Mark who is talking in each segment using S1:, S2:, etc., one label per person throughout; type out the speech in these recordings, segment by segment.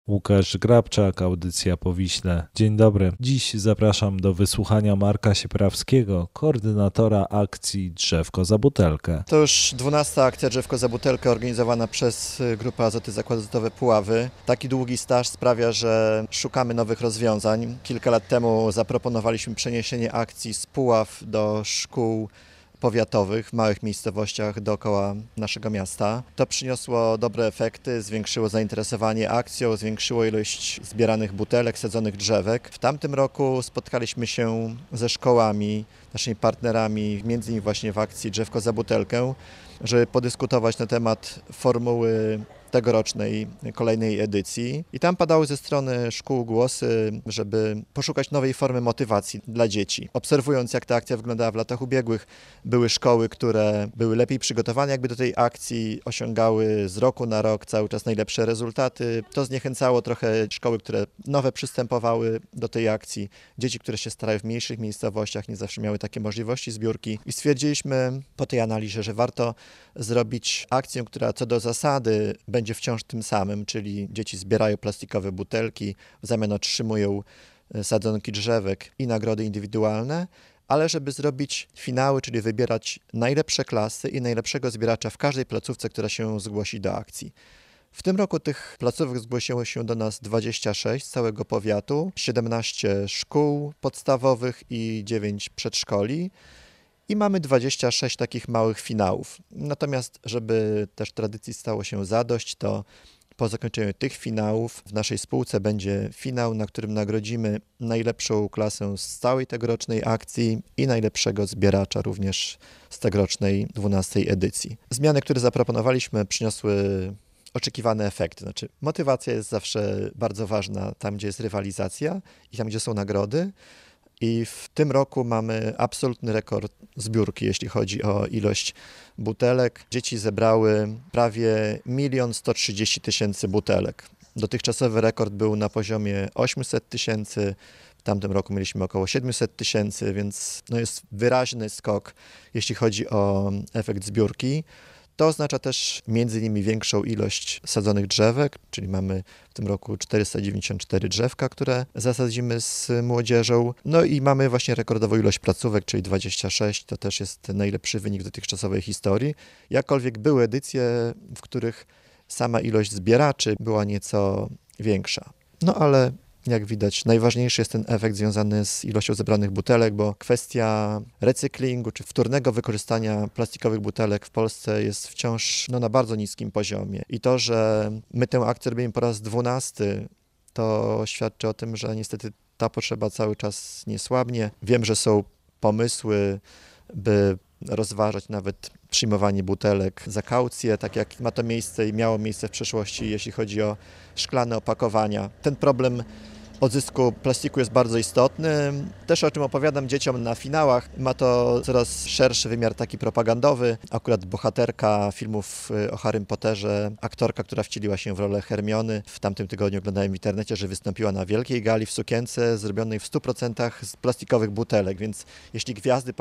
S1: Łukasz Grabczak, audycja po Wiśle. Dzień dobry. Dziś zapraszam do wysłuchania Marka Sieprawskiego, koordynatora akcji Drzewko za butelkę.
S2: To już 12. akcja Drzewko za butelkę organizowana przez Grupę Azoty Zakłady Azotowe Puławy. Taki długi staż sprawia, że szukamy nowych rozwiązań. Kilka lat temu zaproponowaliśmy przeniesienie akcji z Puław do szkół powiatowych w małych miejscowościach dookoła naszego miasta. To przyniosło dobre efekty, zwiększyło zainteresowanie akcją, zwiększyło ilość zbieranych butelek, sadzonych drzewek. W tamtym roku spotkaliśmy się ze szkołami, naszymi partnerami, między innymi właśnie w akcji Drzewko za butelkę, żeby podyskutować na temat formuły tegorocznej, kolejnej edycji. I tam padały ze strony szkół głosy, żeby poszukać nowej formy motywacji dla dzieci. Obserwując, jak ta akcja wyglądała w latach ubiegłych, były szkoły, które były lepiej przygotowane jakby do tej akcji, osiągały z roku na rok cały czas najlepsze rezultaty. To zniechęcało trochę szkoły, które nowe przystępowały do tej akcji. Dzieci, które się starają w mniejszych miejscowościach, nie zawsze miały takie możliwości zbiórki. I stwierdziliśmy po tej analizie, że warto zrobić akcję, która co do zasady będzie wciąż tym samym, czyli dzieci zbierają plastikowe butelki, w zamian otrzymują sadzonki drzewek i nagrody indywidualne, ale żeby zrobić finały, czyli wybierać najlepsze klasy i najlepszego zbieracza w każdej placówce, która się zgłosi do akcji. W tym roku tych placówek zgłosiło się do nas 26 z całego powiatu, 17 szkół podstawowych i 9 przedszkoli. I mamy 26 takich małych finałów. Natomiast, żeby też tradycji stało się zadość, to po zakończeniu tych finałów w naszej spółce będzie finał, na którym nagrodzimy najlepszą klasę z całej tegorocznej akcji i najlepszego zbieracza również z tegorocznej 12. edycji. Zmiany, które zaproponowaliśmy, przyniosły oczekiwane efekty. Znaczy, motywacja jest zawsze bardzo ważna tam, gdzie jest rywalizacja i tam, gdzie są nagrody. I w tym roku mamy absolutny rekord zbiórki, jeśli chodzi o ilość butelek. Dzieci zebrały prawie 1 130 000 butelek. Dotychczasowy rekord był na poziomie 800 000, w tamtym roku mieliśmy około 700 000, więc jest wyraźny skok, jeśli chodzi o efekt zbiórki. To oznacza też między innymi większą ilość sadzonych drzewek, czyli mamy w tym roku 494 drzewka, które zasadzimy z młodzieżą. No i mamy właśnie rekordową ilość placówek, czyli 26. To też jest najlepszy wynik dotychczasowej historii. Jakkolwiek były edycje, w których sama ilość zbieraczy była nieco większa. No ale jak widać, najważniejszy jest ten efekt związany z ilością zebranych butelek, bo kwestia recyklingu czy wtórnego wykorzystania plastikowych butelek w Polsce jest wciąż na bardzo niskim poziomie. I to, że my tę akcję robimy po raz 12, to świadczy o tym, że niestety ta potrzeba cały czas nie słabnie. Wiem, że są pomysły, by rozważać nawet przyjmowanie butelek za kaucję, tak jak ma to miejsce i miało miejsce w przeszłości, jeśli chodzi o szklane opakowania. Ten problem odzysku plastiku jest bardzo istotny. Też o czym opowiadam dzieciom na finałach, ma to coraz szerszy wymiar taki propagandowy. Akurat bohaterka filmów o Harrym Potterze, aktorka, która wcieliła się w rolę Hermiony, w tamtym tygodniu oglądałem w internecie, że wystąpiła na wielkiej gali w sukience zrobionej w 100% z plastikowych butelek, więc jeśli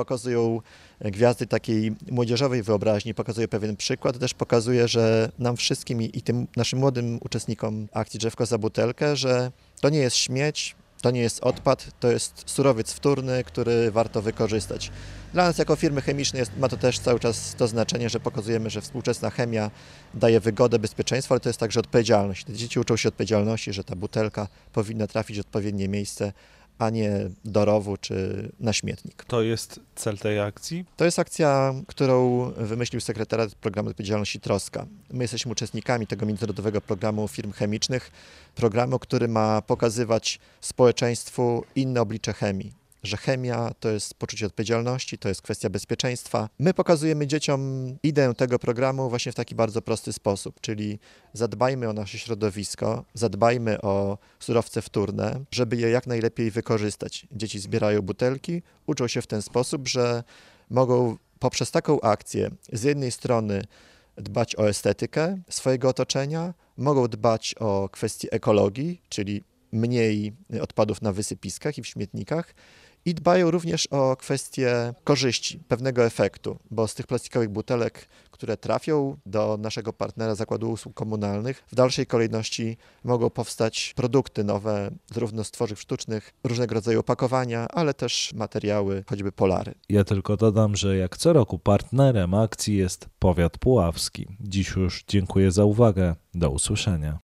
S2: gwiazdy takiej młodzieżowej wyobraźni pokazują pewien przykład, to też pokazuje, że nam wszystkim i tym naszym młodym uczestnikom akcji Drzewko za butelkę, że to nie jest śmieć, to nie jest odpad, to jest surowiec wtórny, który warto wykorzystać. Dla nas jako firmy chemicznej ma to też cały czas to znaczenie, że pokazujemy, że współczesna chemia daje wygodę, bezpieczeństwo, ale to jest także odpowiedzialność. Te dzieci uczą się odpowiedzialności, że ta butelka powinna trafić w odpowiednie miejsce, a nie do rowu czy na śmietnik.
S1: To jest cel tej akcji?
S2: To jest akcja, którą wymyślił sekretariat Programu Odpowiedzialności Troska. My jesteśmy uczestnikami tego międzynarodowego programu firm chemicznych, programu, który ma pokazywać społeczeństwu inne oblicze chemii. Że chemia to jest poczucie odpowiedzialności, to jest kwestia bezpieczeństwa. My pokazujemy dzieciom ideę tego programu właśnie w taki bardzo prosty sposób, czyli zadbajmy o nasze środowisko, zadbajmy o surowce wtórne, żeby je jak najlepiej wykorzystać. Dzieci zbierają butelki, uczą się w ten sposób, że mogą poprzez taką akcję z jednej strony dbać o estetykę swojego otoczenia, mogą dbać o kwestie ekologii, czyli mniej odpadów na wysypiskach i w śmietnikach, i dbają również o kwestię korzyści, pewnego efektu, bo z tych plastikowych butelek, które trafią do naszego partnera Zakładu Usług Komunalnych, w dalszej kolejności mogą powstać produkty nowe, zarówno z tworzyw sztucznych, różnego rodzaju opakowania, ale też materiały, choćby polary.
S1: Ja tylko dodam, że jak co roku partnerem akcji jest powiat puławski. Dziś już dziękuję za uwagę. Do usłyszenia.